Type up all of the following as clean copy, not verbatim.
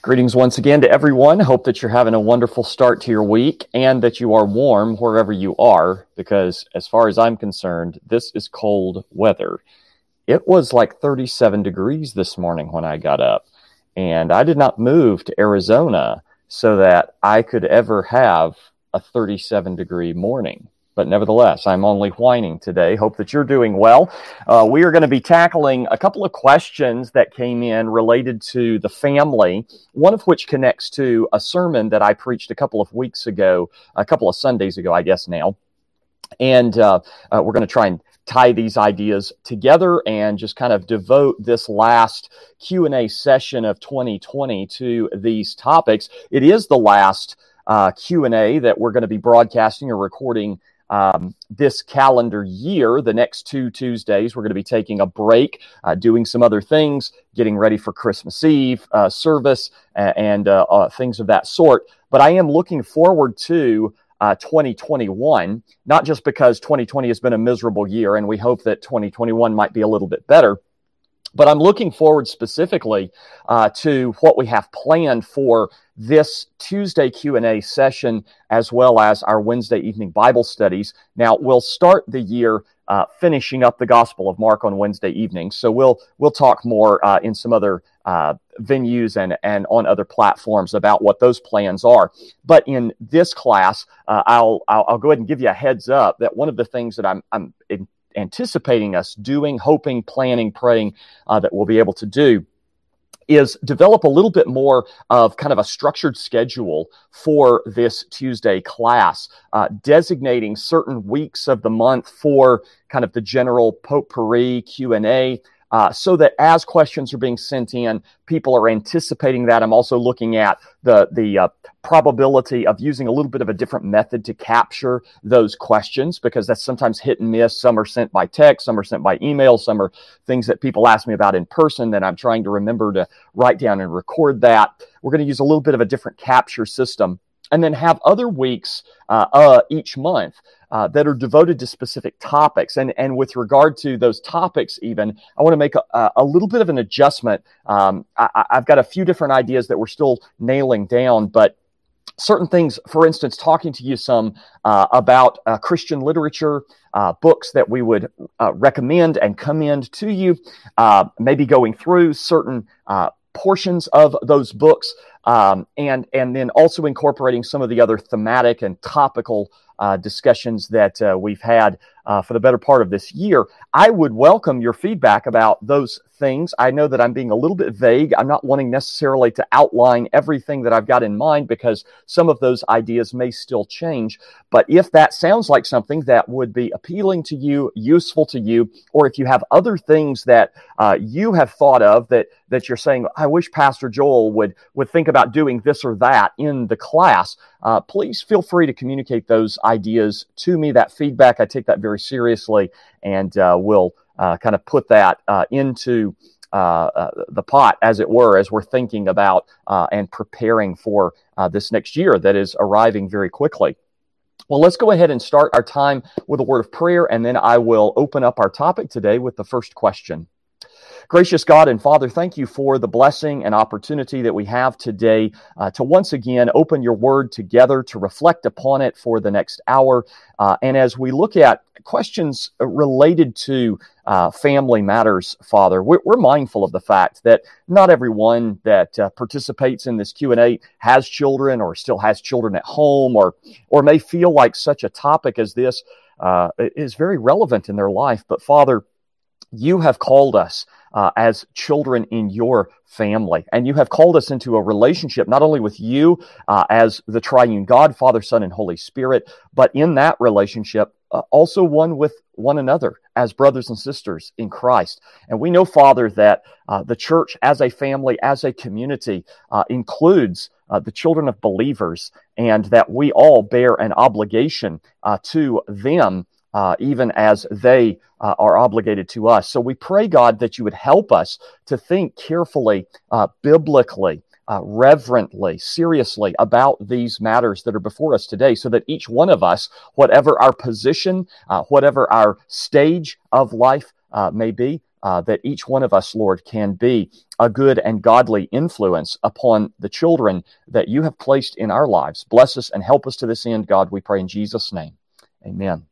Greetings once again to everyone. Hope that you're having a wonderful start to your week and that you are warm wherever you are, because as far as I'm concerned, this is cold weather. It was like 37 degrees this morning when I got up, and I did not move to Arizona so that I could ever have a 37-degree morning. But nevertheless, I'm only whining today. Hope that you're doing well. We are going to be tackling a couple of questions that came in related to the family, one of which connects to a sermon that I preached a couple of weeks ago, a couple of Sundays ago, I guess now. And we're going to try and tie these ideas together and just kind of devote this last Q&A session of 2020 to these topics. It is the last Q&A that we're going to be broadcasting or recording this calendar year. The next 2 Tuesdays, we're going to be taking a break, doing some other things, getting ready for Christmas Eve service and things of that sort. But I am looking forward to 2021, not just because 2020 has been a miserable year and we hope that 2021 might be a little bit better, but I'm looking forward specifically to what we have planned for this Tuesday Q&A session, as well as our Wednesday evening Bible studies. Now, we'll start the year finishing up the Gospel of Mark on Wednesday evening, so we'll talk more in some other venues and on other platforms about what those plans are. But in this class, I'll go ahead and give you a heads up that one of the things that I'm anticipating us doing, hoping, planning, praying that we'll be able to do is develop a little bit more of kind of a structured schedule for this Tuesday class, designating certain weeks of the month for kind of the general potpourri Q&A, so that as questions are being sent in, people are anticipating that. I'm also looking at the probability of using a little bit of a different method to capture those questions, because that's sometimes hit and miss. Some are sent by text, some are sent by email, some are things that people ask me about in person that I'm trying to remember to write down and record that. We're going to use a little bit of a different capture system, and then have other weeks each month that are devoted to specific topics. And with regard to those topics even, I want to make a little bit of an adjustment. I've got a few different ideas that we're still nailing down, but certain things, for instance, talking to you some about Christian literature, books that we would recommend and commend to you, maybe going through certain portions of those books, and then also incorporating some of the other thematic and topical discussions that we've had for the better part of this year. I would welcome your feedback about those things. I know that I'm being a little bit vague. I'm not wanting necessarily to outline everything that I've got in mind, because some of those ideas may still change. But if that sounds like something that would be appealing to you, useful to you, or if you have other things that you have thought of that you're saying, I wish Pastor Joel would think about doing this or that in the class, please feel free to communicate those ideas to me. That feedback, I take that very seriously, and we'll kind of put that into the pot, as it were, as we're thinking about and preparing for this next year that is arriving very quickly. Well, let's go ahead and start our time with a word of prayer, and then I will open up our topic today with the first question. Gracious God and Father, thank you for the blessing and opportunity that we have today to once again open your word together, to reflect upon it for the next hour. And as we look at questions related to family matters, Father, we're mindful of the fact that not everyone that participates in this Q&A has children or still has children at home, or may feel like such a topic as this is very relevant in their life. But Father, you have called us as children in your family, and you have called us into a relationship not only with you as the triune God, Father, Son, and Holy Spirit, but in that relationship also one with one another as brothers and sisters in Christ. And we know, Father, that the church as a family, as a community, includes the children of believers, and that we all bear an obligation to them, even as they are obligated to us. So we pray, God, that you would help us to think carefully, biblically, reverently, seriously about these matters that are before us today, so that each one of us, whatever our position, whatever our stage of life may be, that each one of us, Lord, can be a good and godly influence upon the children that you have placed in our lives. Bless us and help us to this end, God, we pray in Jesus' name. Amen.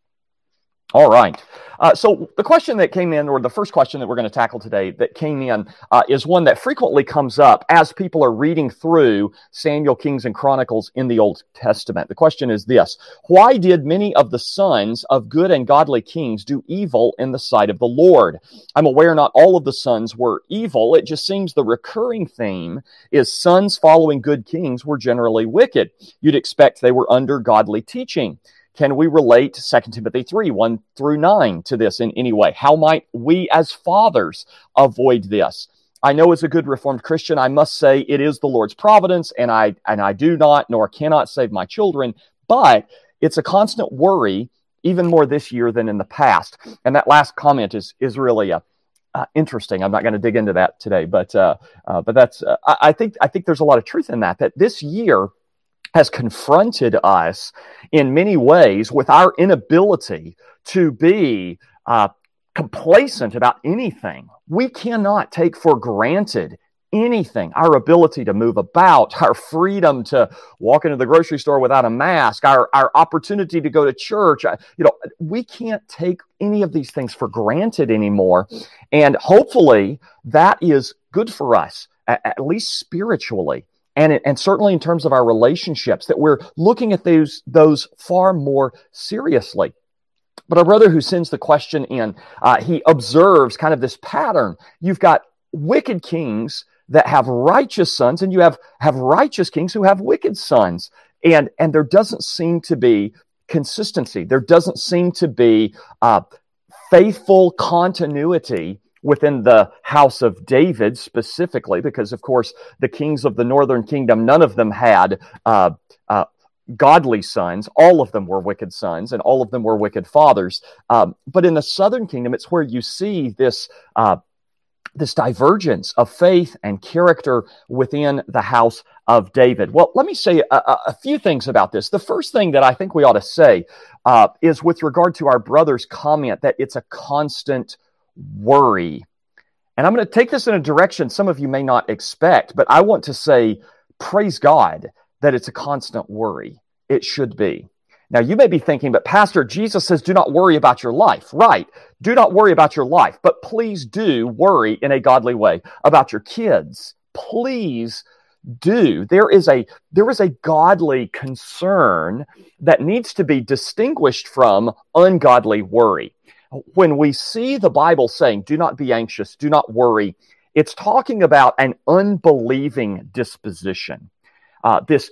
All right. So the question that came in, or the first question that we're going to tackle today that came in, is one that frequently comes up as people are reading through Samuel, Kings, and Chronicles in the Old Testament. The question is this: why did many of the sons of good and godly kings do evil in the sight of the Lord? I'm aware not all of the sons were evil. It just seems the recurring theme is sons following good kings were generally wicked. You'd expect they were under godly teaching. Can we relate 2 Timothy 3, 1 through 9 to this in any way? How might we as fathers avoid this? I know as a good Reformed Christian, I must say it is the Lord's providence, and I do not nor cannot save my children, but it's a constant worry, even more this year than in the past. And that last comment is really interesting. I'm not going to dig into that today, but that's I think there's a lot of truth in that this year has confronted us in many ways with our inability to be complacent about anything. We cannot take for granted anything. Our ability to move about, our freedom to walk into the grocery store without a mask, our opportunity to go to church. We can't take any of these things for granted anymore. And hopefully that is good for us, at least spiritually. And certainly in terms of our relationships, that we're looking at those far more seriously. But our brother who sends the question in, he observes kind of this pattern. You've got wicked kings that have righteous sons, and you have righteous kings who have wicked sons. And there doesn't seem to be consistency. There doesn't seem to be faithful continuity within the house of David specifically, because, of course, the kings of the northern kingdom, none of them had godly sons. All of them were wicked sons, and all of them were wicked fathers. But in the southern kingdom, it's where you see this divergence of faith and character within the house of David. Well, let me say a few things about this. The first thing that I think we ought to say is with regard to our brother's comment that it's a constant worry. And I'm going to take this in a direction some of you may not expect, but I want to say, praise God that it's a constant worry. It should be. Now, you may be thinking, but Pastor, Jesus says, do not worry about your life. Right. Do not worry about your life, but please do worry in a godly way about your kids. Please do. There is a godly concern that needs to be distinguished from ungodly worry. When we see the Bible saying, do not be anxious, do not worry, it's talking about an unbelieving disposition. This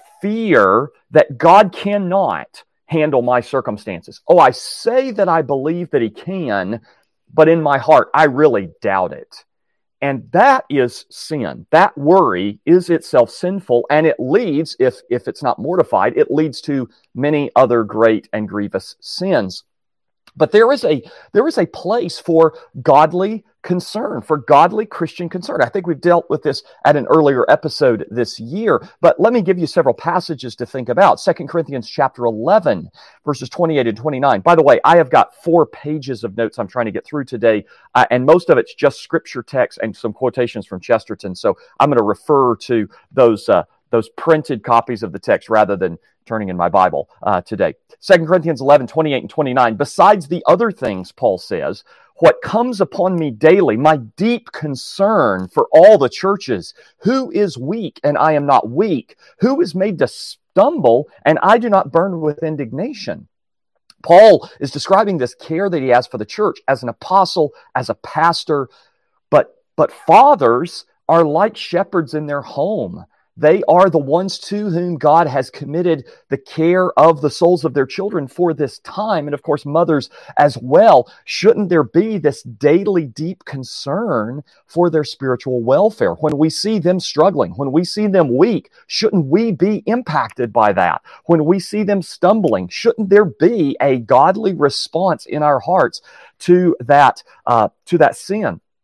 fear that God cannot handle my circumstances. Oh, I say that I believe that he can, but in my heart, I really doubt it. And that is sin. That worry is itself sinful, and it leads, if it's not mortified, it leads to many other great and grievous sins. But there is a place for godly concern, for godly Christian concern. I think we've dealt with this at an earlier episode this year, but let me give you several passages to think about. 2 Corinthians chapter 11, verses 28 and 29. By the way, I have got 4 pages of notes I'm trying to get through today, and most of it's just scripture text and some quotations from Chesterton. So I'm going to refer to those printed copies of the text rather than turning in my Bible today. 2 Corinthians 11, 28 and 29. Besides the other things, Paul says, what comes upon me daily, my deep concern for all the churches, who is weak and I am not weak? Who is made to stumble and I do not burn with indignation? Paul is describing this care that he has for the church as an apostle, as a pastor, but fathers are like shepherds in their home. They are the ones to whom God has committed the care of the souls of their children for this time. And of course, mothers as well. Shouldn't there be this daily deep concern for their spiritual welfare? When we see them struggling, when we see them weak, shouldn't we be impacted by that? When we see them stumbling, shouldn't there be a godly response in our hearts to that sin?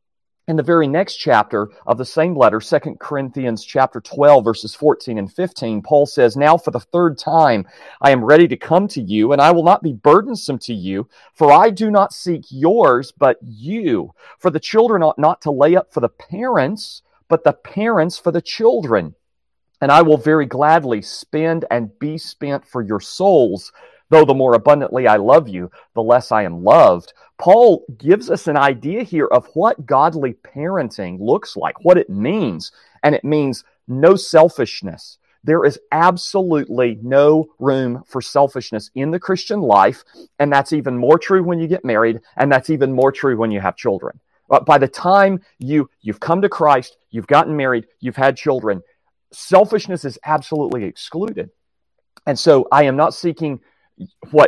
In the very next chapter of the same letter, 2 Corinthians chapter 12, verses 14 and 15, Paul says, "Now for the third time I am ready to come to you, and I will not be burdensome to you, for I do not seek yours, but you. For the children ought not to lay up for the parents, but the parents for the children. And I will very gladly spend and be spent for your souls. Though the more abundantly I love you, the less I am loved." Paul gives us an idea here of what godly parenting looks like, what it means. And it means no selfishness. There is absolutely no room for selfishness in the Christian life. And that's even more true when you get married. And that's even more true when you have children. But by the time you've come to Christ, you've gotten married, you've had children, selfishness is absolutely excluded. And so I am not seeking what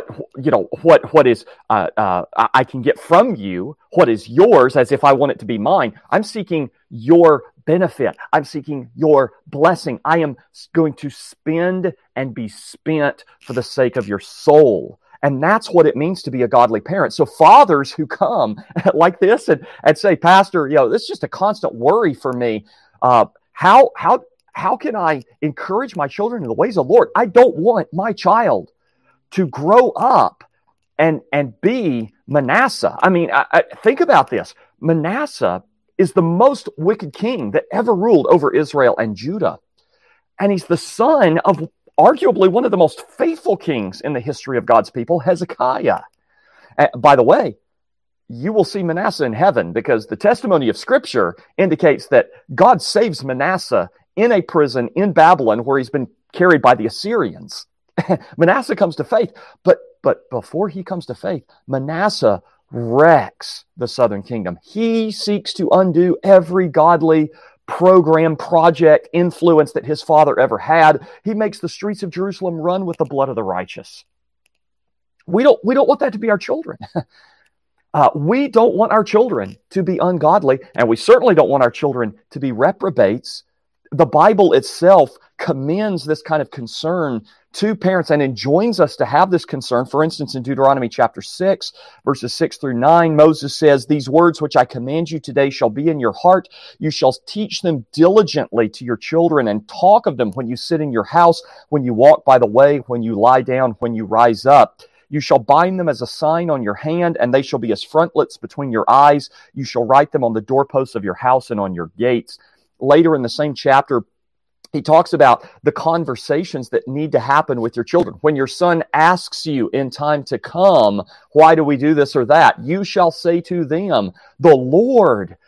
is I can get from you, what is yours, as if I want it to be mine. I'm seeking your benefit. I'm seeking your blessing. I am going to spend and be spent for the sake of your soul. And that's what it means to be a godly parent. So fathers who come like this and say, "Pastor, this is just a constant worry for me. How can I encourage my children in the ways of the Lord? I don't want my child to grow up and be Manasseh." I mean, think about this. Manasseh is the most wicked king that ever ruled over Israel and Judah. And he's the son of arguably one of the most faithful kings in the history of God's people, Hezekiah. By the way, you will see Manasseh in heaven, because the testimony of Scripture indicates that God saves Manasseh in a prison in Babylon where he's been carried by the Assyrians. Manasseh comes to faith, but before he comes to faith, Manasseh wrecks the southern kingdom. He seeks to undo every godly program, project, influence that his father ever had. He makes the streets of Jerusalem run with the blood of the righteous. We don't want that to be our children. We don't want our children to be ungodly, and we certainly don't want our children to be reprobates. The Bible itself commends this kind of concern to parents and enjoins us to have this concern. For instance, in Deuteronomy chapter 6, verses 6 through 9, Moses says, "These words which I command you today shall be in your heart. You shall teach them diligently to your children and talk of them when you sit in your house, when you walk by the way, when you lie down, when you rise up. You shall bind them as a sign on your hand, and they shall be as frontlets between your eyes. You shall write them on the doorposts of your house and on your gates." Later in the same chapter, he talks about the conversations that need to happen with your children. When your son asks you in time to come, "Why do we do this or that?" you shall say to them, the Lord,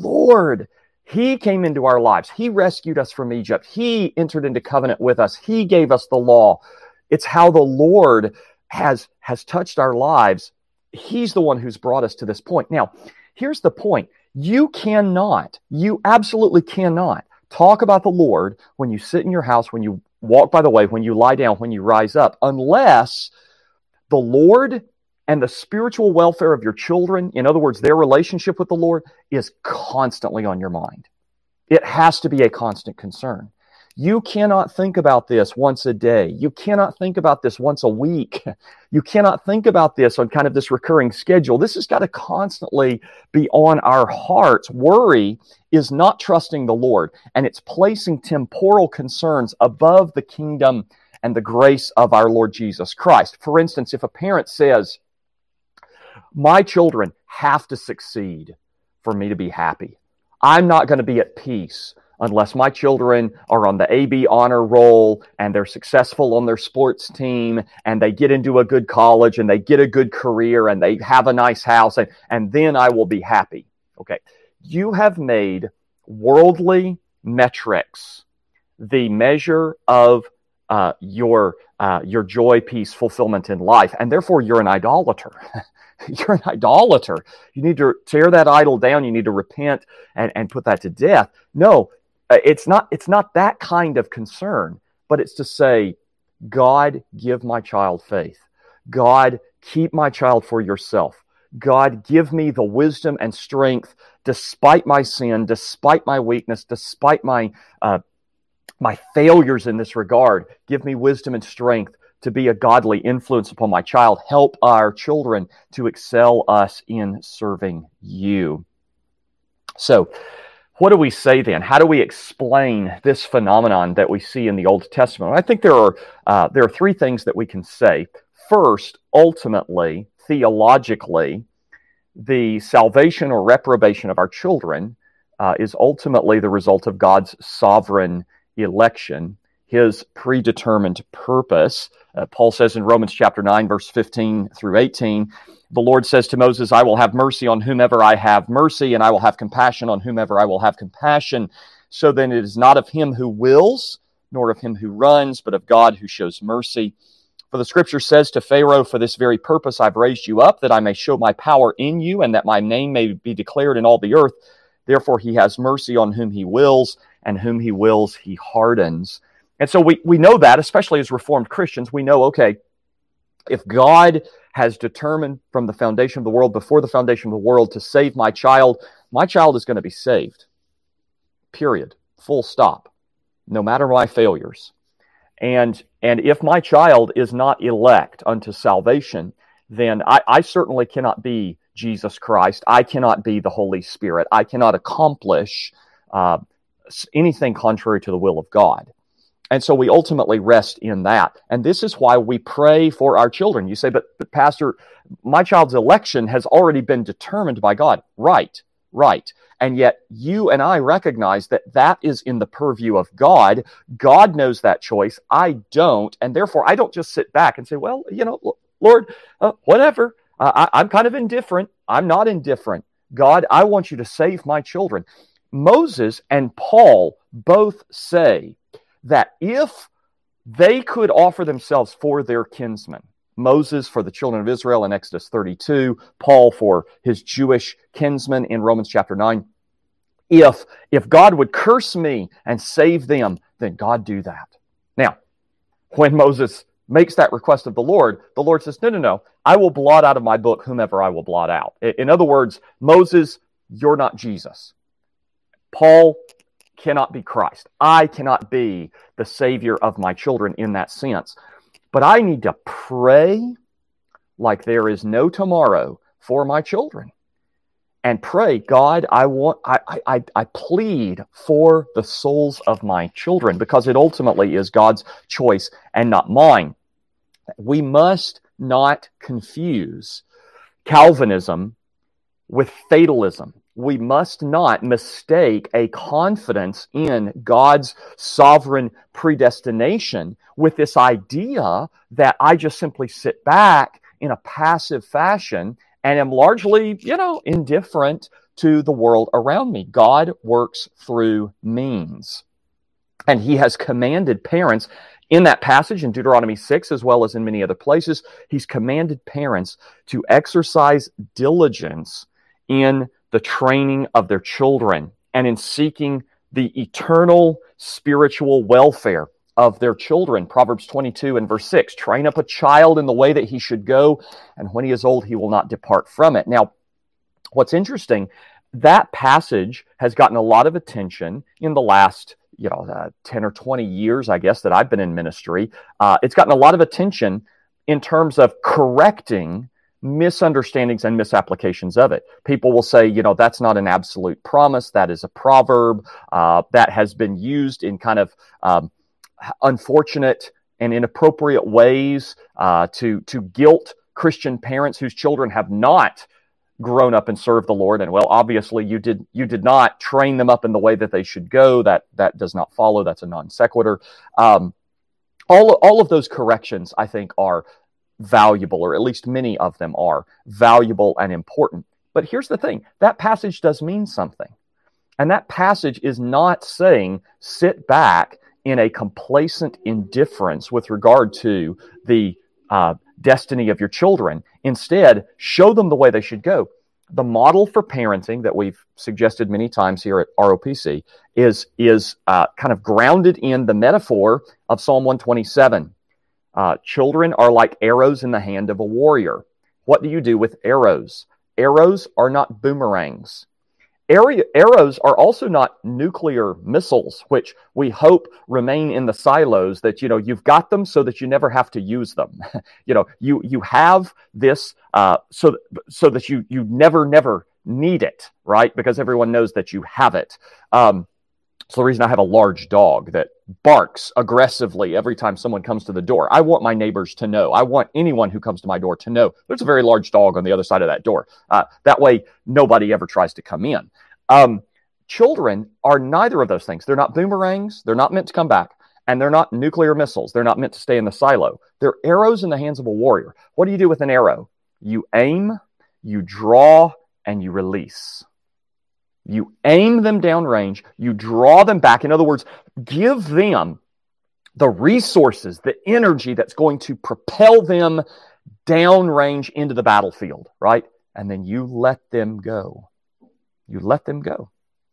He came into our lives. He rescued us from Egypt. He entered into covenant with us. He gave us the law. It's how the Lord has touched our lives. He's the one who's brought us to this point. Now, here's the point. You absolutely cannot talk about the Lord when you sit in your house, when you walk by the way, when you lie down, when you rise up, unless the Lord and the spiritual welfare of your children, in other words, their relationship with the Lord, is constantly on your mind. It has to be a constant concern. You cannot think about this once a day. You cannot think about this once a week. You cannot think about this on kind of this recurring schedule. This has got to constantly be on our hearts. Worry is not trusting the Lord, and it's placing temporal concerns above the kingdom and the grace of our Lord Jesus Christ. For instance, if a parent says, "My children have to succeed for me to be happy. I'm not going to be at peace unless my children are on the AB honor roll and they're successful on their sports team and they get into a good college and they get a good career and they have a nice house, and then I will be happy." Okay, you have made worldly metrics the measure of your joy, peace, fulfillment in life, and therefore you're an idolater. You're an idolater. You need to tear that idol down. You need to repent and put that to death. No, it's not that kind of concern, but it's to say, "God, give my child faith. God, keep my child for yourself. God, give me the wisdom and strength despite my sin, despite my weakness, despite my failures in this regard. Give me wisdom and strength to be a godly influence upon my child. Help our children to excel us in serving you." So, what do we say then? How do we explain this phenomenon that we see in the Old Testament? Well, I think there are three things that we can say. First, ultimately, theologically, the salvation or reprobation of our children is ultimately the result of God's sovereign election, His predetermined purpose. Paul says in Romans chapter 9, verse 15 through 18, the Lord says to Moses, I will have mercy on whomever I have mercy, and I will have compassion on whomever I will have compassion. So then it is not of him who wills, nor of him who runs, but of God who shows mercy. For the scripture says to Pharaoh, for this very purpose I've raised you up, that I may show my power in you, and that my name may be declared in all the earth. Therefore he has mercy on whom he wills, and whom he wills he hardens. And so we know that, especially as Reformed Christians, we know, okay, if God has determined from the foundation of the world, before the foundation of the world, to save my child is going to be saved. Period. Full stop. No matter my failures. And if my child is not elect unto salvation, then I certainly cannot be Jesus Christ. I cannot be the Holy Spirit. I cannot accomplish anything contrary to the will of God. And so we ultimately rest in that. And this is why we pray for our children. You say, but Pastor, my child's election has already been determined by God. Right. And yet you and I recognize that that is in the purview of God. God knows that choice. I don't. And therefore, I don't just sit back and say, well, Lord, whatever. I'm kind of indifferent. I'm not indifferent. God, I want you to save my children. Moses and Paul both say that if they could offer themselves for their kinsmen, Moses for the children of Israel in Exodus 32, Paul for his Jewish kinsmen in Romans chapter 9, if God would curse me and save them, then God do that. Now, when Moses makes that request of the Lord says, no, I will blot out of my book whomever I will blot out. In other words, Moses, you're not Jesus. Paul cannot be Christ. I cannot be the Savior of my children in that sense. But I need to pray like there is no tomorrow for my children. And pray, God, I plead for the souls of my children, because it ultimately is God's choice and not mine. We must not confuse Calvinism with fatalism. We must not mistake a confidence in God's sovereign predestination with this idea that I just simply sit back in a passive fashion and am largely, indifferent to the world around me. God works through means. And He has commanded parents in that passage in Deuteronomy 6, as well as in many other places, He's commanded parents to exercise diligence in the training of their children and in seeking the eternal spiritual welfare of their children. Proverbs 22 and verse 6, train up a child in the way that he should go, and when he is old, he will not depart from it. Now, what's interesting, that passage has gotten a lot of attention in the last 10 or 20 years, I guess, that I've been in ministry. It's gotten a lot of attention in terms of correcting misunderstandings and misapplications of it. People will say, that's not an absolute promise. That is a proverb that has been used in kind of unfortunate and inappropriate ways to guilt Christian parents whose children have not grown up and served the Lord. And well, obviously you did not train them up in the way that they should go. That does not follow. That's a non sequitur. All of those corrections, I think, are valuable, or at least many of them are valuable and important. But here's the thing, that passage does mean something. And that passage is not saying sit back in a complacent indifference with regard to the destiny of your children. Instead, show them the way they should go. The model for parenting that we've suggested many times here at ROPC is kind of grounded in the metaphor of Psalm 127. Children are like arrows in the hand of a warrior. What do you do with arrows? Arrows are not boomerangs. Arrows are also not nuclear missiles, which we hope remain in the silos, that, you've got them so that you never have to use them. You have this so that you never need it, right? Because everyone knows that you have it. It's the reason I have a large dog that barks aggressively every time someone comes to the door. I want my neighbors to know. I want anyone who comes to my door to know there's a very large dog on the other side of that door. That way, nobody ever tries to come in. Children are neither of those things. They're not boomerangs. They're not meant to come back. And they're not nuclear missiles. They're not meant to stay in the silo. They're arrows in the hands of a warrior. What do you do with an arrow? You aim, you draw, and you release. You aim them downrange, you draw them back. In other words, give them the resources, the energy that's going to propel them downrange into the battlefield, right? And then you let them go. You let them go.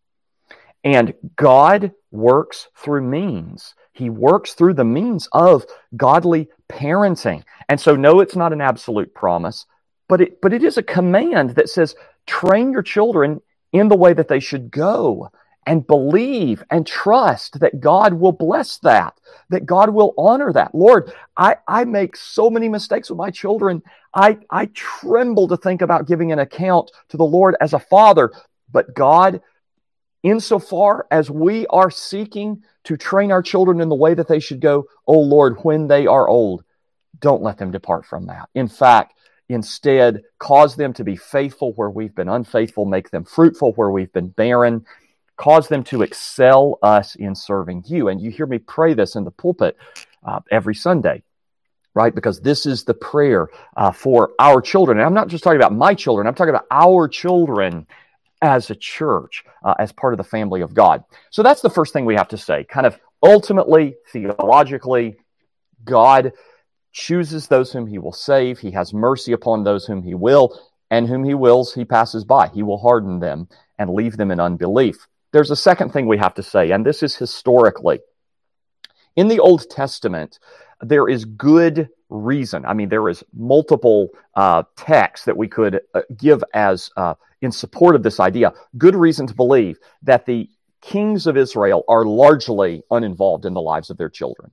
And God works through means. He works through the means of godly parenting. And so, no, it's not an absolute promise, but it is a command that says, train your children in the way that they should go, and believe and trust that God will bless that God will honor that. Lord, I make so many mistakes with my children. I tremble to think about giving an account to the Lord as a father. But God, insofar as we are seeking to train our children in the way that they should go, oh Lord, when they are old, don't let them depart from that. In fact, instead, cause them to be faithful where we've been unfaithful, make them fruitful where we've been barren, cause them to excel us in serving you. And you hear me pray this in the pulpit every Sunday, right? Because this is the prayer for our children. And I'm not just talking about my children, I'm talking about our children as a church, as part of the family of God. So that's the first thing we have to say. Kind of ultimately, theologically, God chooses those whom he will save. He has mercy upon those whom he will, and whom he wills, he passes by. He will harden them and leave them in unbelief. There's a second thing we have to say, and this is historically. In the Old Testament, there is good reason. I mean, there is multiple texts that we could give as in support of this idea. Good reason to believe that the kings of Israel are largely uninvolved in the lives of their children.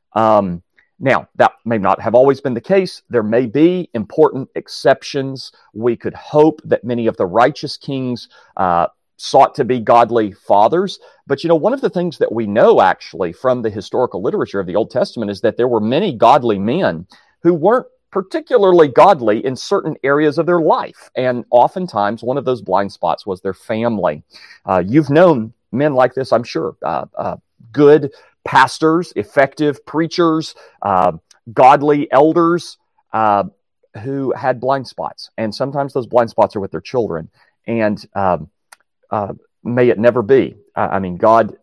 Now, that may not have always been the case. There may be important exceptions. We could hope that many of the righteous kings sought to be godly fathers. But, one of the things that we know actually from the historical literature of the Old Testament is that there were many godly men who weren't particularly godly in certain areas of their life. And oftentimes, one of those blind spots was their family. You've known men like this, I'm sure. Good pastors, effective preachers, godly elders who had blind spots. And sometimes those blind spots are with their children. And may it never be. I mean, God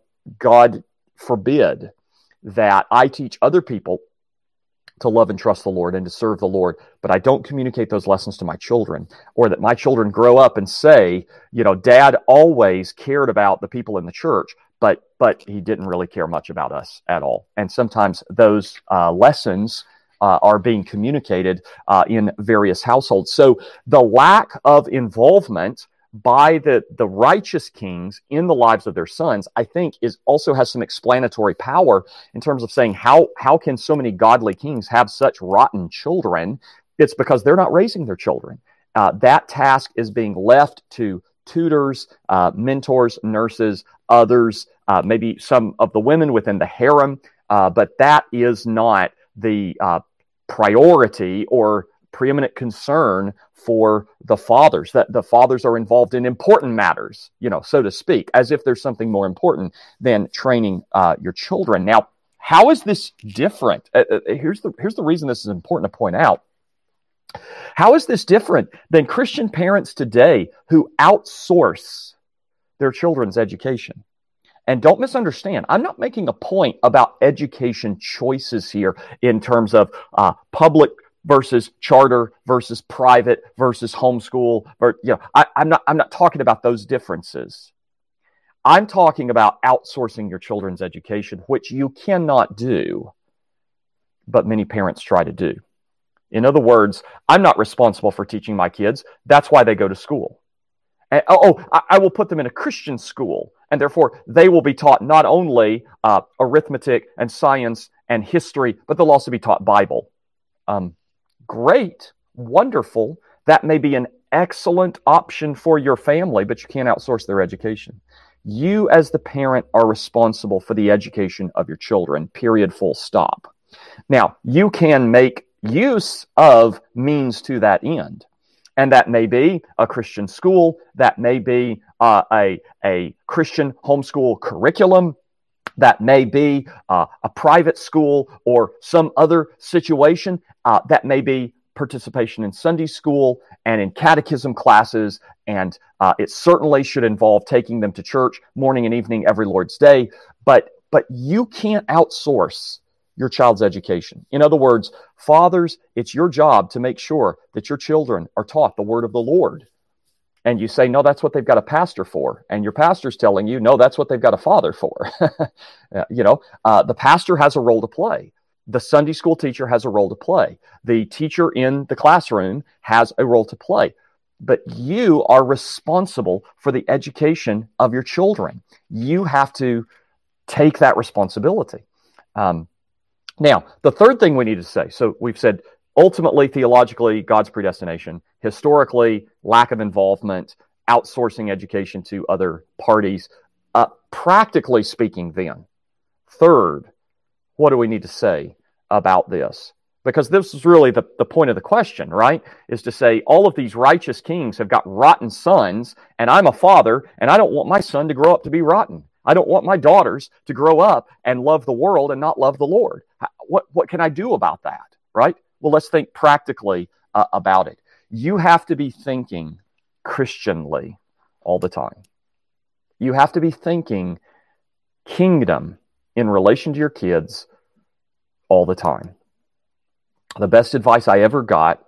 forbid that I teach other people to love and trust the Lord and to serve the Lord, but I don't communicate those lessons to my children, or that my children grow up and say, Dad always cared about the people in the church, but he didn't really care much about us at all. And sometimes those lessons are being communicated in various households. So the lack of involvement by the righteous kings in the lives of their sons, I think also has some explanatory power in terms of saying how can so many godly kings have such rotten children? It's because they're not raising their children. That task is being left to tutors, mentors, nurses, others, maybe some of the women within the harem, but that is not the priority or preeminent concern for the fathers. That the fathers are involved in important matters, so to speak, as if there's something more important than training your children. Now, how is this different? Here's the reason this is important to point out. How is this different than Christian parents today who outsource their children's education? And don't misunderstand, I'm not making a point about education choices here in terms of public versus charter versus private versus homeschool. I'm not talking about those differences. I'm talking about outsourcing your children's education, which you cannot do, but many parents try to do. In other words, I'm not responsible for teaching my kids. That's why they go to school. And, I will put them in a Christian school, and therefore they will be taught not only arithmetic and science and history, but they'll also be taught Bible. Great, wonderful. That may be an excellent option for your family, but you can't outsource their education. You, as the parent, are responsible for the education of your children, period, full stop. Now, you can make use of means to that end. And that may be a Christian school, that may be a Christian homeschool curriculum, that may be a private school or some other situation, that may be participation in Sunday school and in catechism classes, and it certainly should involve taking them to church morning and evening every Lord's Day, but you can't outsource your child's education. In other words, fathers, it's your job to make sure that your children are taught the word of the Lord. And you say, no, that's what they've got a pastor for. And your pastor's telling you, no, that's what they've got a father for. The pastor has a role to play. The Sunday school teacher has a role to play. The teacher in the classroom has a role to play. But you are responsible for the education of your children. You have to take that responsibility. Now, the third thing we need to say, so we've said ultimately, theologically, God's predestination, historically, lack of involvement, outsourcing education to other parties. Practically speaking, then, third, what do we need to say about this? Because this is really the point of the question, right? Is to say all of these righteous kings have got rotten sons, and I'm a father, and I don't want my son to grow up to be rotten. I don't want my daughters to grow up and love the world and not love the Lord. What can I do about that, right? Well, let's think practically about it. You have to be thinking Christianly all the time. You have to be thinking kingdom in relation to your kids all the time. The best advice I ever got,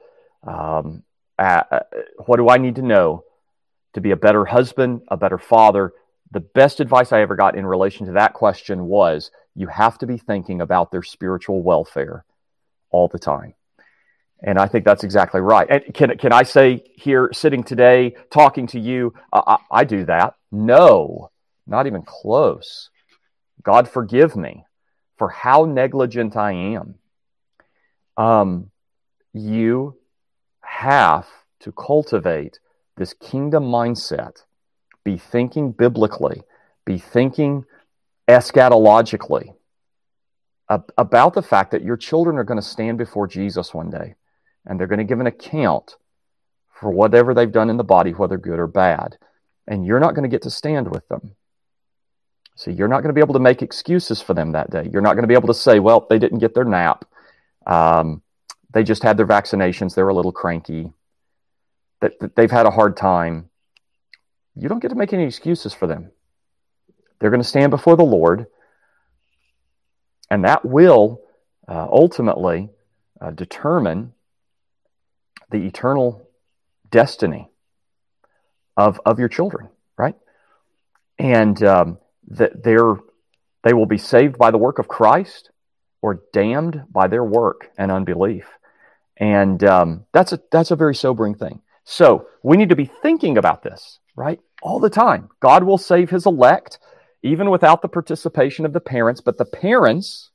what do I need to know to be a better husband, a better father? The best advice I ever got in relation to that question was, you have to be thinking about their spiritual welfare all the time. And I think that's exactly right. And can I say here, sitting today, talking to you, I do that? No, not even close. God forgive me for how negligent I am. You have to cultivate this kingdom mindset. Be thinking biblically. Be thinking eschatologically about the fact that your children are going to stand before Jesus one day, and they're going to give an account for whatever they've done in the body, whether good or bad. And you're not going to get to stand with them. So you're not going to be able to make excuses for them that day. You're not going to be able to say, well, they didn't get their nap. They just had their vaccinations. They're a little cranky. That they've had a hard time. You don't get to make any excuses for them. They're going to stand before the Lord, and that will ultimately determine the eternal destiny of your children, right? And that they will be saved by the work of Christ or damned by their work and unbelief. And that's a very sobering thing. So we need to be thinking about this, right? All the time. God will save his elect, even without the participation of the parents, but the parents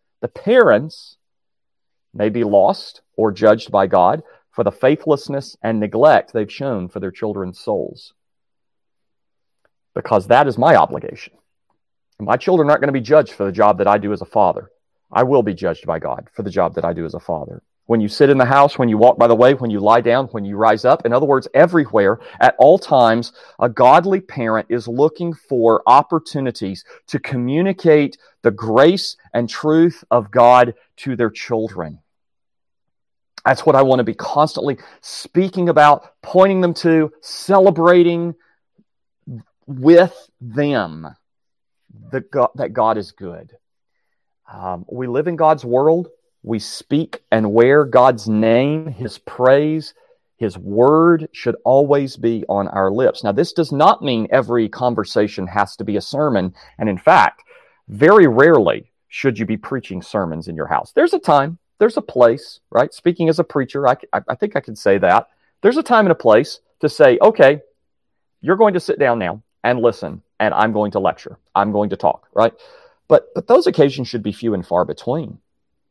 may be lost or judged by God for the faithlessness and neglect they've shown for their children's souls. Because that is my obligation. My children aren't going to be judged for the job that I do as a father. I will be judged by God for the job that I do as a father. When you sit in the house, when you walk by the way, when you lie down, when you rise up, in other words, everywhere, at all times, a godly parent is looking for opportunities to communicate the grace and truth of God to their children. That's what I want to be constantly speaking about, pointing them to, celebrating with them that God is good. We live in God's world. We speak and wear God's name, his praise, his word should always be on our lips. Now, this does not mean every conversation has to be a sermon. And in fact, very rarely should you be preaching sermons in your house. There's a time, there's a place, right? Speaking as a preacher, I think I can say that. There's a time and a place to say, okay, you're going to sit down now and listen, and I'm going to lecture. I'm going to talk, right? But those occasions should be few and far between.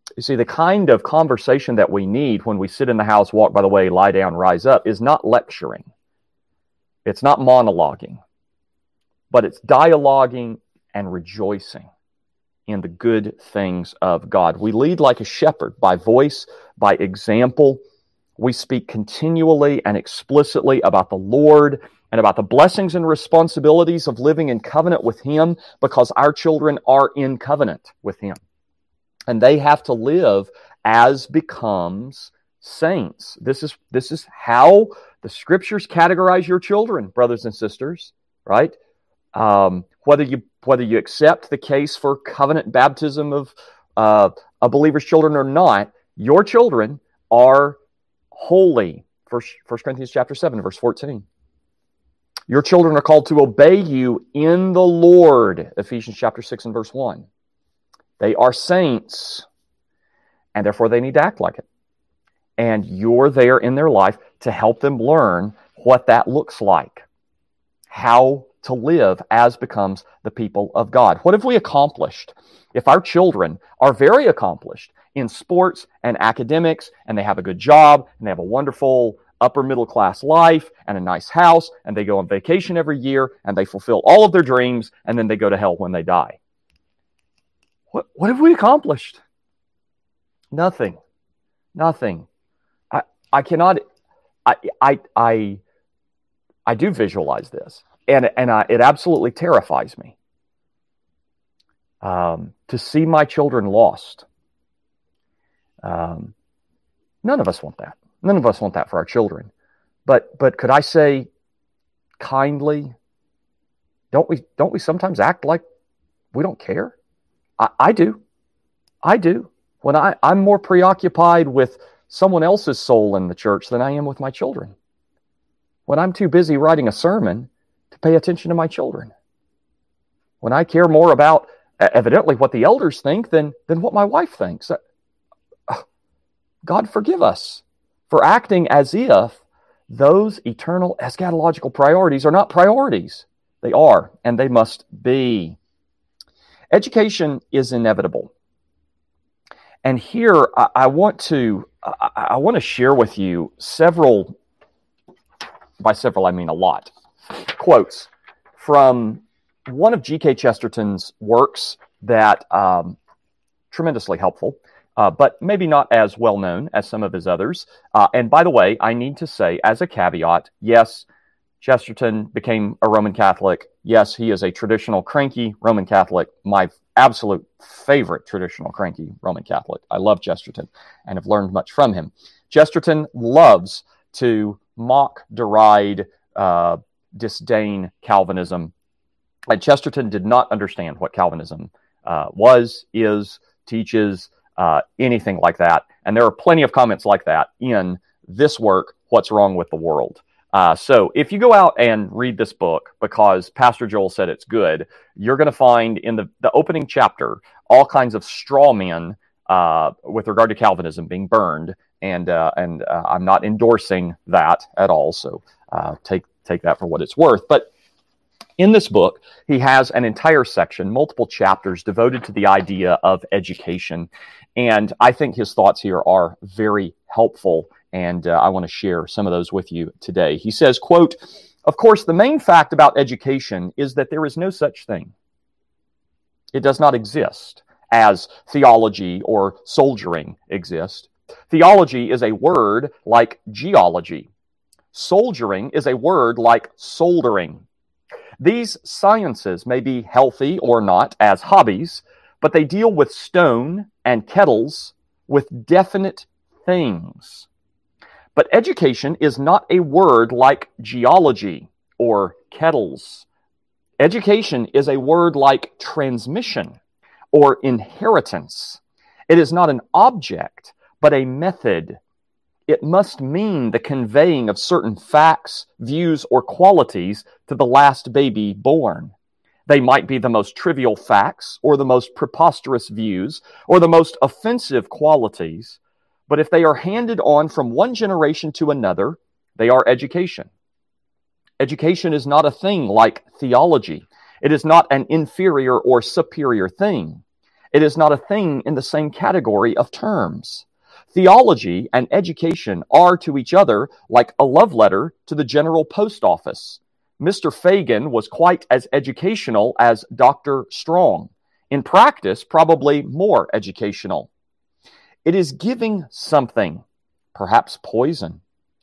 You see, the kind of conversation that we need when we sit in the house, walk by the way, lie down, rise up, is not lecturing. It's not monologuing, but it's dialoguing and rejoicing in the good things of God. We lead like a shepherd, by voice, by example. We speak continually and explicitly about the Lord and about the blessings and responsibilities of living in covenant with Him, because our children are in covenant with Him. And they have to live as becomes saints. This is how the Scriptures categorize your children, brothers and sisters, right? Whether you accept the case for covenant baptism of a believer's children or not, your children are holy. 1 Corinthians chapter 7, verse 14. Your children are called to obey you in the Lord. Ephesians chapter 6 and verse 1. They are saints, and therefore they need to act like it. And you're there in their life to help them learn what that looks like, how to live as becomes the people of God. What have we accomplished? If our children are very accomplished in sports and academics, and they have a good job, and they have a wonderful upper middle class life, and a nice house, and they go on vacation every year, and they fulfill all of their dreams, and then they go to hell when they die. What have we accomplished? Nothing. Nothing. I cannot. I do visualize this, and it absolutely terrifies me to see my children lost. None of us want that. None of us want that for our children. But could I say kindly, don't we sometimes act like we don't care? I do. When I'm more preoccupied with someone else's soul in the church than I am with my children. When I'm too busy writing a sermon to pay attention to my children. When I care more about, evidently, what the elders think than what my wife thinks. God forgive us for acting as if those eternal eschatological priorities are not priorities. They are, and they must be. Education is inevitable. And here I want to share with you several, by several I mean a lot, quotes from one of G.K. Chesterton's works that tremendously helpful, but maybe not as well known as some of his others. And by the way, I need to say as a caveat, yes, Chesterton became a Roman Catholic. Yes, he is a traditional cranky Roman Catholic, my absolute favorite traditional cranky Roman Catholic. I love Chesterton and have learned much from him. Chesterton loves to mock, deride, disdain Calvinism. And Chesterton did not understand what Calvinism was, is, teaches, anything like that. And there are plenty of comments like that in this work, What's Wrong with the World? So if you go out and read this book because Pastor Joel said it's good, you're going to find in the opening chapter all kinds of straw men with regard to Calvinism being burned, and I'm not endorsing that at all. So take that for what it's worth. But in this book, he has an entire section, multiple chapters devoted to the idea of education, and I think his thoughts here are very helpful. And I want to share some of those with you today. He says, quote, "Of course, the main fact about education is that there is no such thing. It does not exist as theology or soldiering exist. Theology is a word like geology. Soldiering is a word like soldering. These sciences may be healthy or not as hobbies, but they deal with stone and kettles, with definite things. But education is not a word like geology or kettles. Education is a word like transmission or inheritance. It is not an object, but a method. It must mean the conveying of certain facts, views, or qualities to the last baby born. They might be the most trivial facts, or the most preposterous views, or the most offensive qualities, but if they are handed on from one generation to another, they are education. Education is not a thing like theology. It is not an inferior or superior thing. It is not a thing in the same category of terms. Theology and education are to each other like a love letter to the General Post Office. Mr. Fagin was quite as educational as Dr. Strong. In practice, probably more educational. It is giving something, perhaps poison.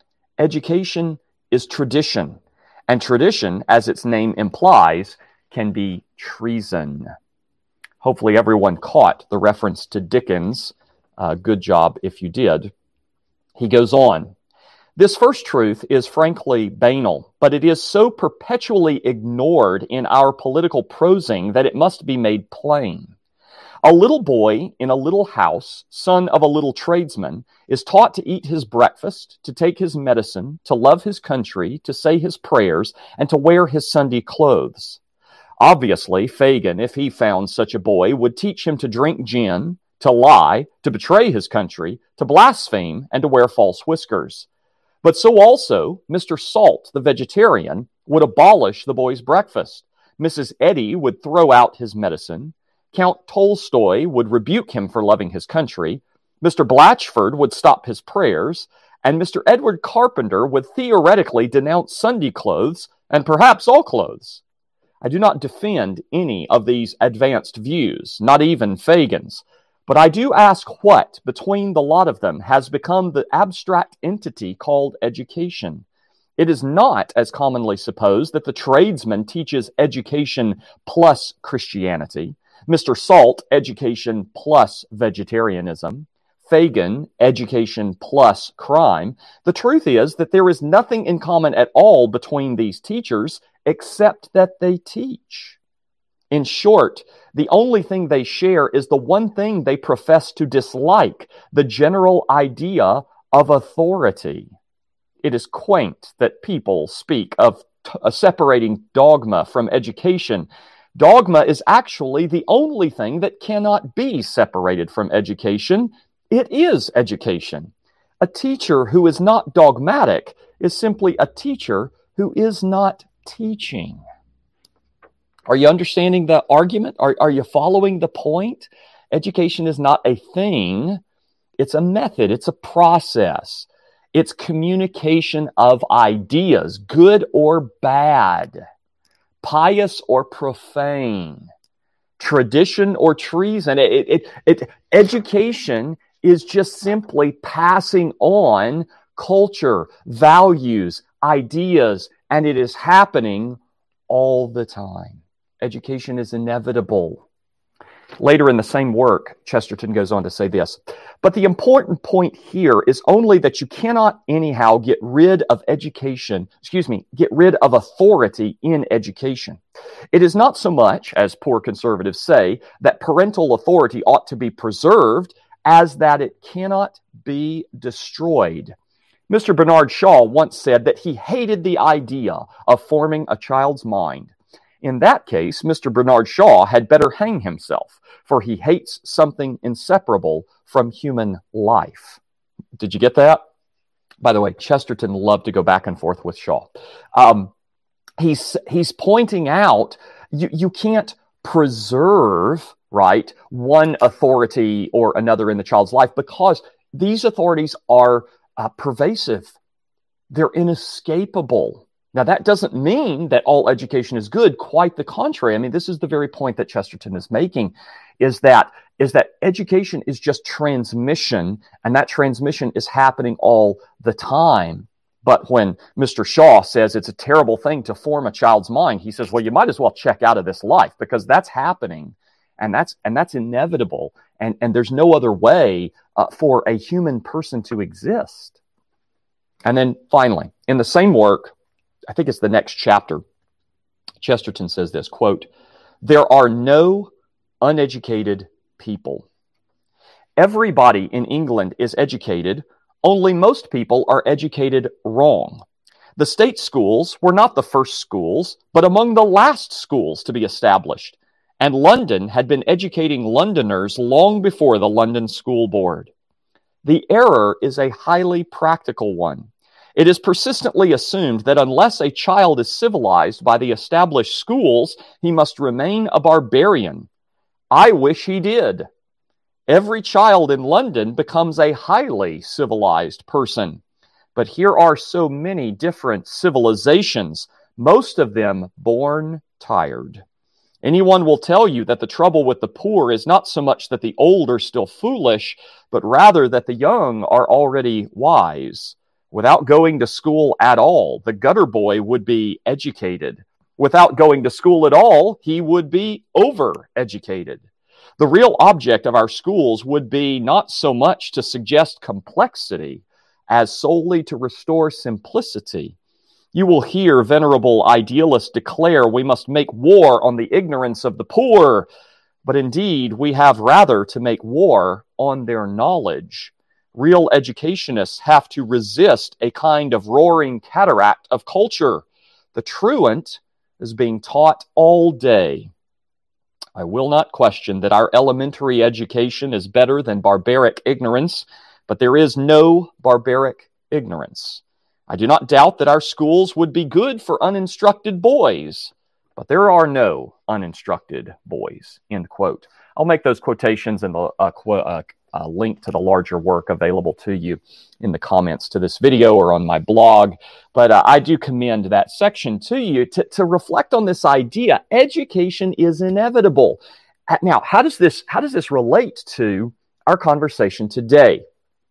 Education is tradition, and tradition, as its name implies, can be treason. Hopefully everyone caught the reference to Dickens. Good job if you did. He goes on. This first truth is frankly banal, but it is so perpetually ignored in our political prosing that it must be made plain. A little boy in a little house, son of a little tradesman, is taught to eat his breakfast, to take his medicine, to love his country, to say his prayers, and to wear his Sunday clothes. Obviously, Fagin, if he found such a boy, would teach him to drink gin, to lie, to betray his country, to blaspheme, and to wear false whiskers. But so also, Mr. Salt, the vegetarian, would abolish the boy's breakfast. Mrs. Eddy would throw out his medicine. Count Tolstoy would rebuke him for loving his country. Mr. Blatchford would stop his prayers. And Mr. Edward Carpenter would theoretically denounce Sunday clothes and perhaps all clothes. I do not defend any of these advanced views, not even Fagin's. But I do ask what, between the lot of them, has become the abstract entity called education. It is not, as commonly supposed, that the tradesman teaches education plus Christianity. Mr. Salt, education plus vegetarianism. Fagin, education plus crime. The truth is that there is nothing in common at all between these teachers except that they teach. In short, the only thing they share is the one thing they profess to dislike, the general idea of authority. It is quaint that people speak of separating dogma from education. Dogma is actually the only thing that cannot be separated from education. It is education. A teacher who is not dogmatic is simply a teacher who is not teaching. Are you understanding the argument? Are you following the point? Education is not a thing. It's a method. It's a process. It's communication of ideas, good or bad, pious or profane, tradition or treason. Education is just simply passing on culture, values, ideas, and it is happening all the time. Education is inevitable. Later in the same work, Chesterton goes on to say this, but the important point here is only that you cannot anyhow get rid of authority in education. It is not so much, as poor conservatives say, that parental authority ought to be preserved as that it cannot be destroyed. Mr. Bernard Shaw once said that he hated the idea of forming a child's mind. In that case, Mr. Bernard Shaw had better hang himself, for he hates something inseparable from human life. Did you get that? By the way, Chesterton loved to go back and forth with Shaw. He's pointing out you can't preserve, right, one authority or another in the child's life because these authorities are pervasive. They're inescapable. Now, that doesn't mean that all education is good. Quite the contrary. I mean, this is the very point that Chesterton is making, is that education is just transmission, and that transmission is happening all the time. But when Mr. Shaw says it's a terrible thing to form a child's mind, he says, well, you might as well check out of this life because that's happening, and that's inevitable, and there's no other way for a human person to exist. And then finally, in the same work, I think it's the next chapter, Chesterton says this, quote, there are no uneducated people. Everybody in England is educated, only most people are educated wrong. The state schools were not the first schools, but among the last schools to be established, and London had been educating Londoners long before the London School Board. The error is a highly practical one. It is persistently assumed that unless a child is civilized by the established schools, he must remain a barbarian. I wish he did. Every child in London becomes a highly civilized person. But here are so many different civilizations, most of them born tired. Anyone will tell you that the trouble with the poor is not so much that the old are still foolish, but rather that the young are already wise. Without going to school at all, the gutter boy would be educated. Without going to school at all, he would be overeducated. The real object of our schools would be not so much to suggest complexity as solely to restore simplicity. You will hear venerable idealists declare we must make war on the ignorance of the poor, but indeed we have rather to make war on their knowledge. Real educationists have to resist a kind of roaring cataract of culture. The truant is being taught all day. I will not question that our elementary education is better than barbaric ignorance, but there is no barbaric ignorance. I do not doubt that our schools would be good for uninstructed boys, but there are no uninstructed boys, end quote. I'll make those quotations in the link to the larger work available to you in the comments to this video or on my blog. But I do commend that section to you to reflect on this idea. Education is inevitable. Now, how does this relate to our conversation today?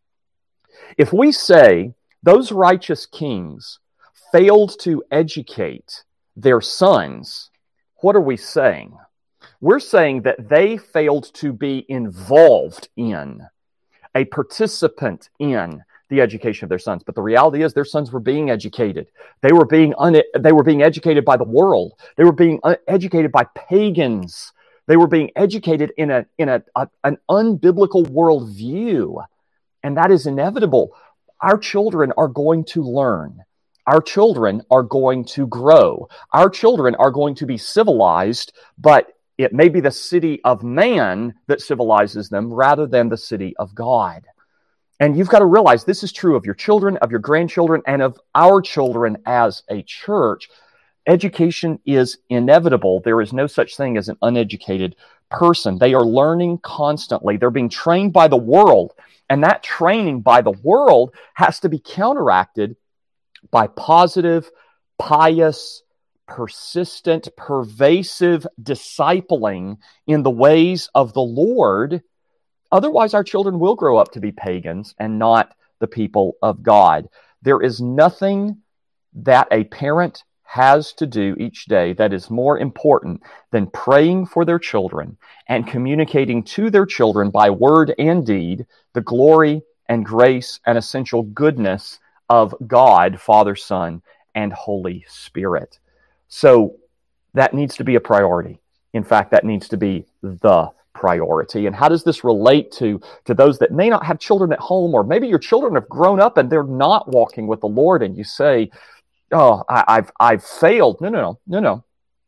If we say those righteous kings failed to educate their sons, what are we saying? We're saying that they failed to be involved in, a participant in the education of their sons. But the reality is their sons were being educated. They were being educated by the world. They were being educated by pagans. They were being educated in an unbiblical worldview. And that is inevitable. Our children are going to learn. Our children are going to grow. Our children are going to be civilized, but it may be the city of man that civilizes them rather than the city of God. And you've got to realize this is true of your children, of your grandchildren, and of our children as a church. Education is inevitable. There is no such thing as an uneducated person. They are learning constantly. They're being trained by the world. And that training by the world has to be counteracted by positive, pious, persistent, pervasive discipling in the ways of the Lord. Otherwise, our children will grow up to be pagans and not the people of God. There is nothing that a parent has to do each day that is more important than praying for their children and communicating to their children by word and deed the glory and grace and essential goodness of God, Father, Son, and Holy Spirit. So that needs to be a priority. In fact, that needs to be the priority. And how does this relate to those that may not have children at home, or maybe your children have grown up and they're not walking with the Lord, and you say, oh, I've failed. No.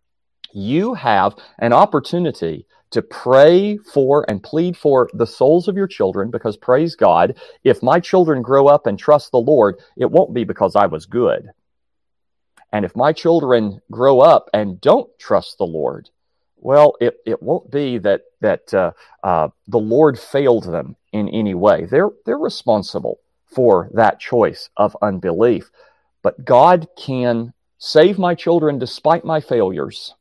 You have an opportunity to pray for and plead for the souls of your children, because praise God, if my children grow up and trust the Lord, it won't be because I was good. And if my children grow up and don't trust the Lord, well, it won't be that the Lord failed them in any way. They're responsible for that choice of unbelief. But God can save my children despite my failures.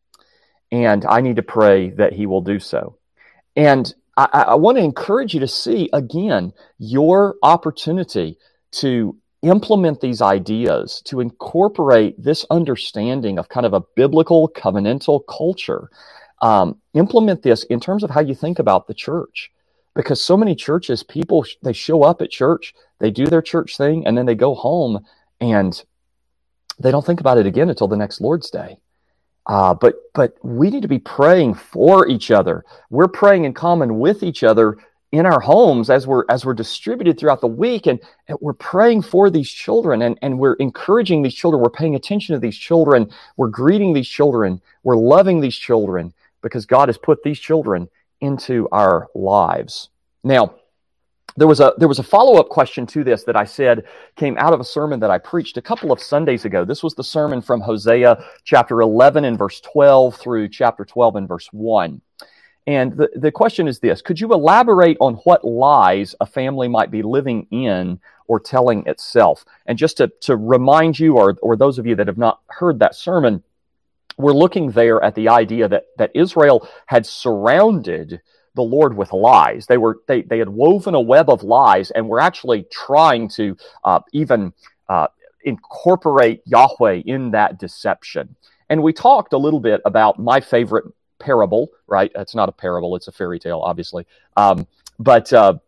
And I need to pray that He will do so. And I want to encourage you to see, again, your opportunity to implement these ideas, to incorporate this understanding of kind of a biblical covenantal culture. Implement this in terms of how you think about the church. Because so many churches, people, they show up at church, they do their church thing, and then they go home and they don't think about it again until the next Lord's Day. But we need to be praying for each other. We're praying in common with each other in our homes as we're distributed throughout the week, and we're praying for these children, and we're encouraging these children. We're paying attention to these children. We're greeting these children. We're loving these children because God has put these children into our lives. Now, there was a follow-up question to this that I said came out of a sermon that I preached a couple of Sundays ago. This was the sermon from Hosea chapter 11 and verse 12 through chapter 12 and verse 1. And the question is this: could you elaborate on what lies a family might be living in or telling itself? And just to remind you, or those of you that have not heard that sermon, we're looking there at the idea that Israel had surrounded the Lord with lies. They had woven a web of lies and were actually trying to even incorporate Yahweh in that deception. And we talked a little bit about my favorite parable, right? It's not a parable, it's a fairy tale, obviously. But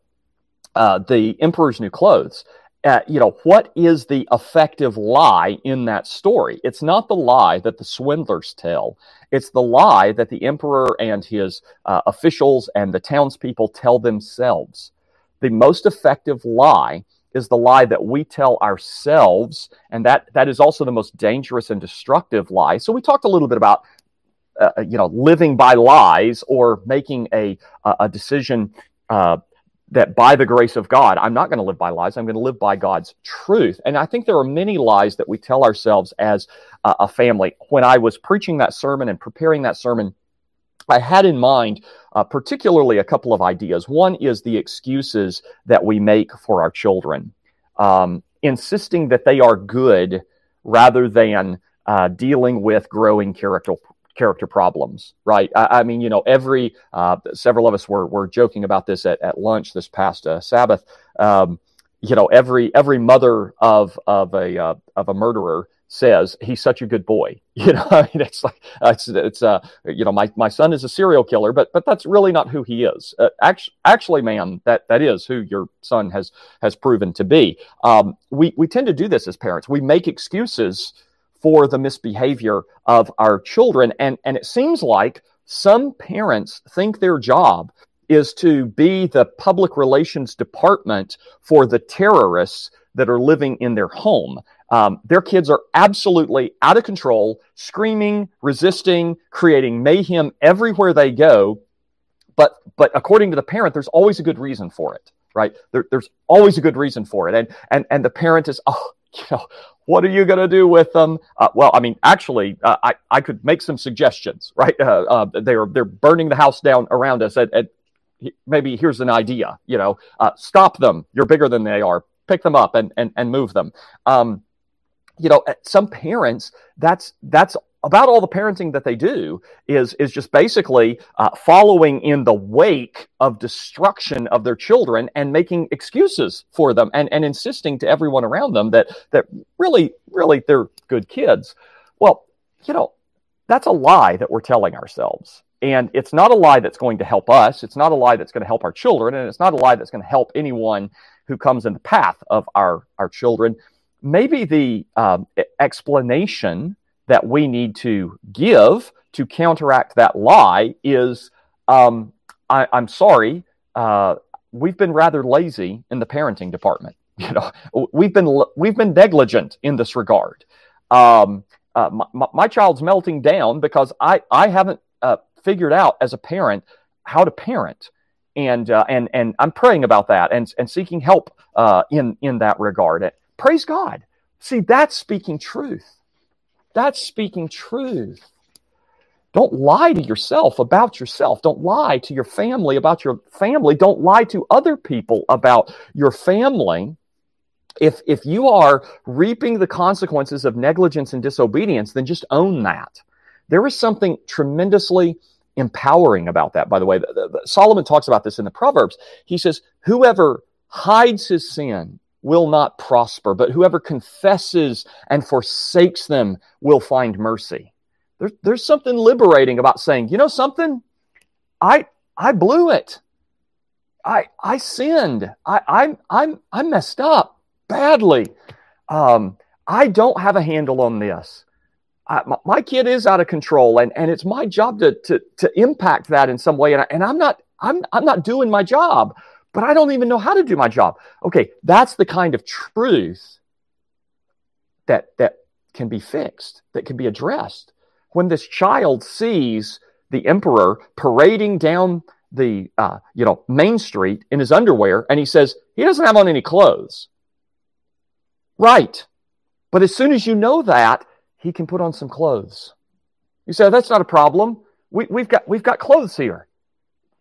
the Emperor's New Clothes. What is the effective lie in that story? It's not the lie that the swindlers tell. It's the lie that the emperor and his officials and the townspeople tell themselves. The most effective lie is the lie that we tell ourselves, and that is also the most dangerous and destructive lie. So we talked a little bit about living by lies, or making a decision that by the grace of God, I'm not going to live by lies. I'm going to live by God's truth. And I think there are many lies that we tell ourselves as a family. When I was preaching that sermon and preparing that sermon, I had in mind particularly a couple of ideas. One is the excuses that we make for our children, insisting that they are good rather than dealing with growing character problems, right? I mean, several of us were joking about this at lunch this past Sabbath. Every mother of a murderer says he's such a good boy. I mean, it's like my son is a serial killer, but that's really not who he is. Actually, ma'am, that is who your son has proven to be. We tend to do this as parents. We make excuses for the misbehavior of our children. And it seems like some parents think their job is to be the public relations department for the terrorists that are living in their home. Their kids are absolutely out of control, screaming, resisting, creating mayhem everywhere they go. But according to the parent, there's always a good reason for it, right? There's always a good reason for it. And the parent is, what are you going to do with them? Actually, I could make some suggestions, right? They're burning the house down around us. And maybe here's an idea, stop them. You're bigger than they are. Pick them up and move them. Some parents, that's about all the parenting that they do is just basically following in the wake of destruction of their children and making excuses for them and insisting to everyone around them that really they're good kids. Well, that's a lie that we're telling ourselves. And it's not a lie that's going to help us. It's not a lie that's going to help our children. And it's not a lie that's going to help anyone who comes in the path of our children. Maybe the explanation that we need to give to counteract that lie is, I'm sorry, we've been rather lazy in the parenting department. We've been negligent in this regard. My child's melting down because I haven't figured out as a parent how to parent, and I'm praying about that and seeking help in that regard. Praise God. See, that's speaking truth. That's speaking truth. Don't lie to yourself about yourself. Don't lie to your family about your family. Don't lie to other people about your family. If you are reaping the consequences of negligence and disobedience, then just own that. There is something tremendously empowering about that, by the way. Solomon talks about this in the Proverbs. He says, whoever hides his sin will not prosper, but whoever confesses and forsakes them will find mercy. There's something liberating about saying, something? I blew it. I sinned. I messed up badly. I don't have a handle on this. My kid is out of control, and it's my job to impact that in some way. And I'm not doing my job, but I don't even know how to do my job. Okay, that's the kind of truth that can be fixed, that can be addressed. When this child sees the emperor parading down the Main Street in his underwear, and he says he doesn't have on any clothes. Right, but as soon as you know that, he can put on some clothes. You say, that's not a problem. We've got clothes here.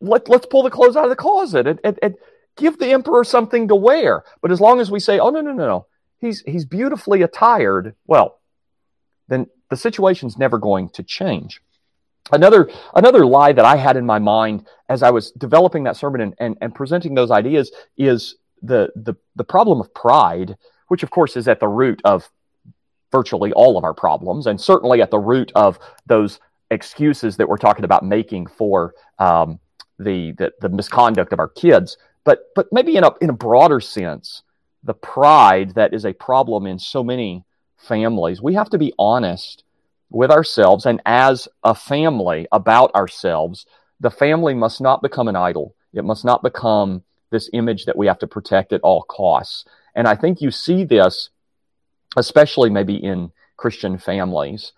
let's pull the clothes out of the closet and give the emperor something to wear. But as long as we say, oh, no, he's beautifully attired, well, then the situation's never going to change. Another lie that I had in my mind as I was developing that sermon and presenting those ideas is the problem of pride, which of course is at the root of virtually all of our problems, and certainly at the root of those excuses that we're talking about making for the misconduct of our kids. But maybe in a broader sense, the pride that is a problem in so many families, we have to be honest with ourselves and as a family about ourselves. The family must not become an idol. It must not become this image that we have to protect at all costs. And I think you see this, especially maybe in Christian families.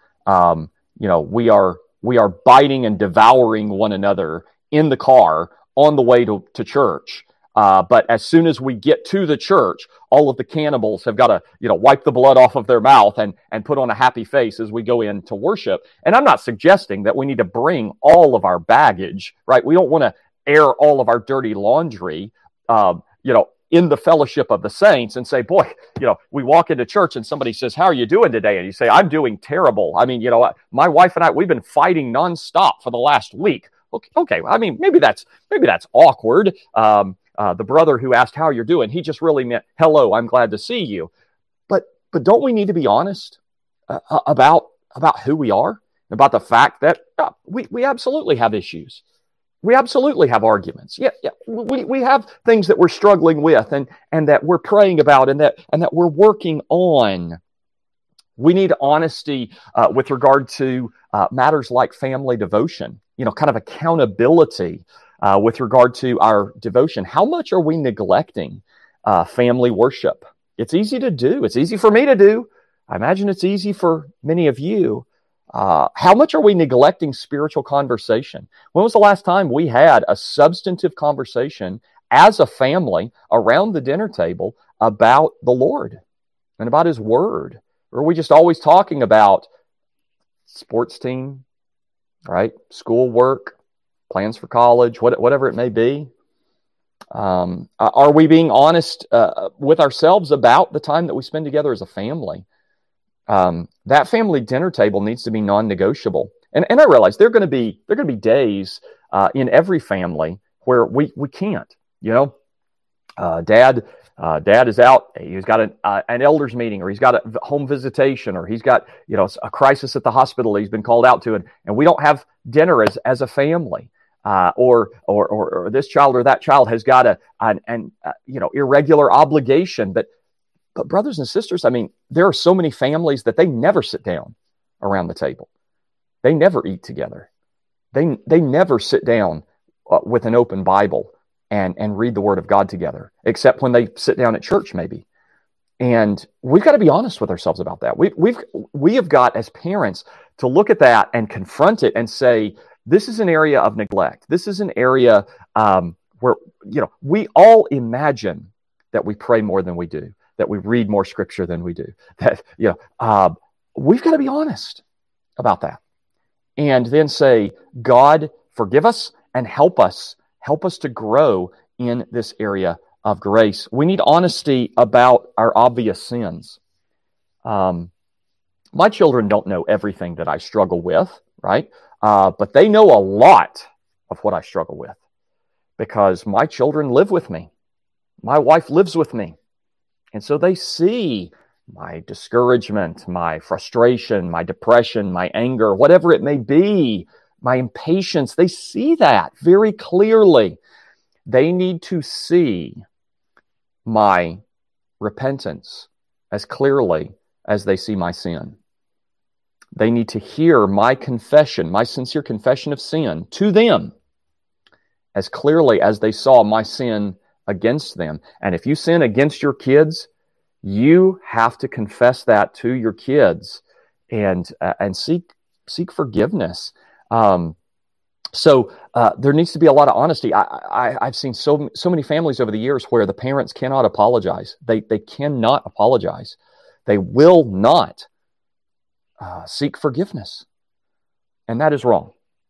We are biting and devouring one another in the car on the way to church. But as soon as we get to the church, all of the cannibals have got to, wipe the blood off of their mouth and put on a happy face as we go in to worship. And I'm not suggesting that we need to bring all of our baggage, right? We don't want to air all of our dirty laundry, in the fellowship of the saints and say, boy, we walk into church and somebody says, how are you doing today? And you say, I'm doing terrible. I mean, my wife and I, we've been fighting nonstop for the last week. Okay. I mean, maybe that's awkward. The brother who asked how you're doing, he just really meant, hello, I'm glad to see you. But don't we need to be honest about who we are, about the fact that we absolutely have issues. We absolutely have arguments. Yeah. We have things that we're struggling with and that we're praying about and that we're working on. We need honesty with regard to matters like family devotion, kind of accountability with regard to our devotion. How much are we neglecting family worship? It's easy to do. It's easy for me to do. I imagine it's easy for many of you. How much are we neglecting spiritual conversation? When was the last time we had a substantive conversation as a family around the dinner table about the Lord and about His Word? Or are we just always talking about sports team, right? School work, plans for college, whatever it may be? Are we being honest with ourselves about the time that we spend together as a family? That family dinner table needs to be non-negotiable. And I realize there are going to be days in every family where we can't. Dad is out. He's got an elders meeting, or he's got a home visitation, or he's got a crisis at the hospital he's been called out to, and we don't have dinner as a family. Or this child or that child has got an irregular obligation. But brothers and sisters, I mean, there are so many families that they never sit down around the table. They never eat together. They never sit down with an open Bible and read the Word of God together, except when they sit down at church, maybe. And we've got to be honest with ourselves about that. We have got, as parents, to look at that and confront it and say, this is an area of neglect. This is an area where we all imagine that we pray more than we do, that we read more scripture than we do. That we've got to be honest about that, and then say, God, forgive us and help us to grow in this area of grace. We need honesty about our obvious sins. My children don't know everything that I struggle with, right? But they know a lot of what I struggle with, because my children live with me. My wife lives with me. And so they see my discouragement, my frustration, my depression, my anger, whatever it may be, my impatience. They see that very clearly. They need to see my repentance as clearly as they see my sin. They need to hear my confession, my sincere confession of sin to them as clearly as they saw my sin against them. And if you sin against your kids, you have to confess that to your kids and seek forgiveness. So there needs to be a lot of honesty. I've seen so many families over the years where the parents cannot apologize. They cannot apologize. They will not seek forgiveness. And that is wrong.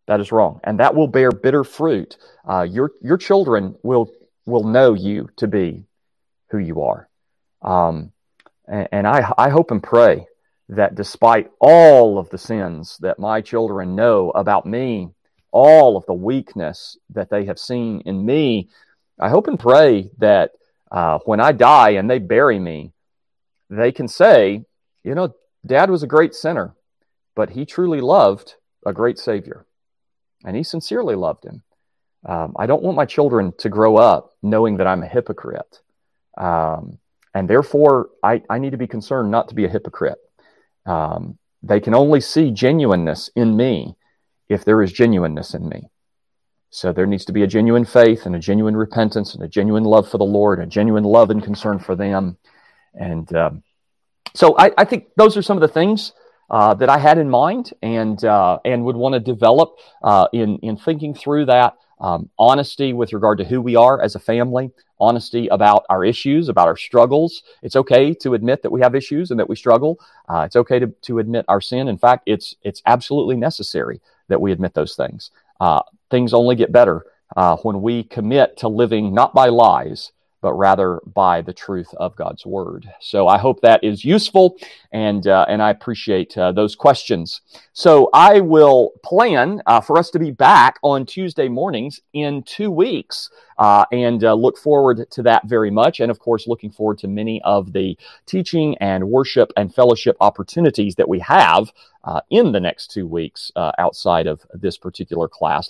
That is wrong, and that will bear bitter fruit. Your children will know you to be who you are. And I hope and pray that despite all of the sins that my children know about me, all of the weakness that they have seen in me, I hope and pray that when I die and they bury me, they can say, Dad was a great sinner, but he truly loved a great Savior, and he sincerely loved him. I don't want my children to grow up knowing that I'm a hypocrite. And therefore, I need to be concerned not to be a hypocrite. They can only see genuineness in me if there is genuineness in me. So there needs to be a genuine faith and a genuine repentance and a genuine love for the Lord, a genuine love and concern for them. And so I think those are some of the things that I had in mind and would want to develop in thinking through that. Honesty with regard to who we are as a family, honesty about our issues, about our struggles. It's okay to admit that we have issues and that we struggle. It's okay to admit our sin. In fact, it's absolutely necessary that we admit those things. Things only get better when we commit to living not by lies, but rather by the truth of God's word. So I hope that is useful, and I appreciate those questions. So I will plan for us to be back on Tuesday mornings in 2 weeks, and look forward to that very much. And of course, looking forward to many of the teaching and worship and fellowship opportunities that we have in the next 2 weeks outside of this particular class.